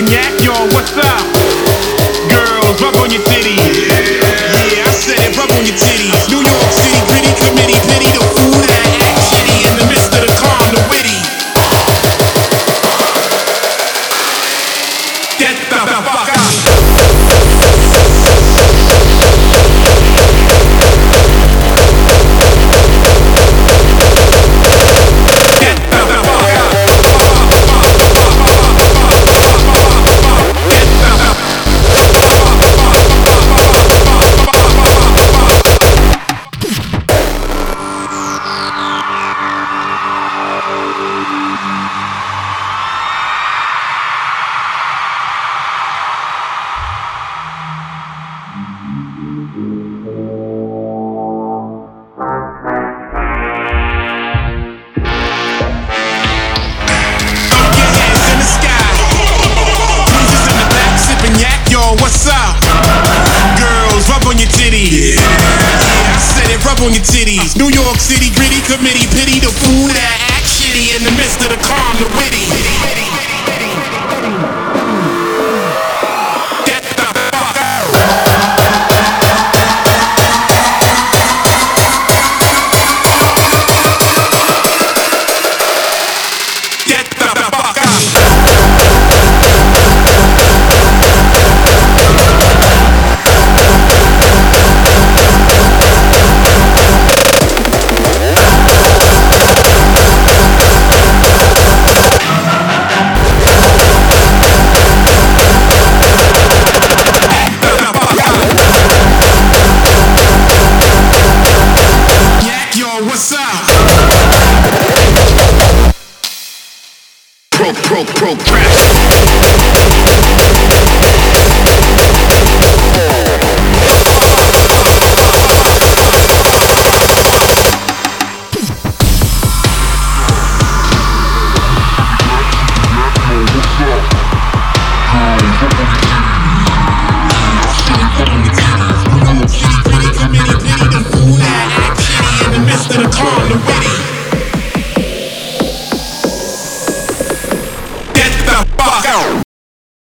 yak, yo, what's up? Girls, rub on your titties. Yeah, I said it, rub on your titties. New York City, gritty committee, pity the fool that act shitty in the midst of the calm, the witty. Get the fuck out. What's up? Girls, rub on your titties. Yeah, I said it, rub on your titties. New York City, gritty committee, pity the fool that act shitty in the midst of the calm, the witty. Get the fuck out. Get the fuck out. What's up? Pro to the calm.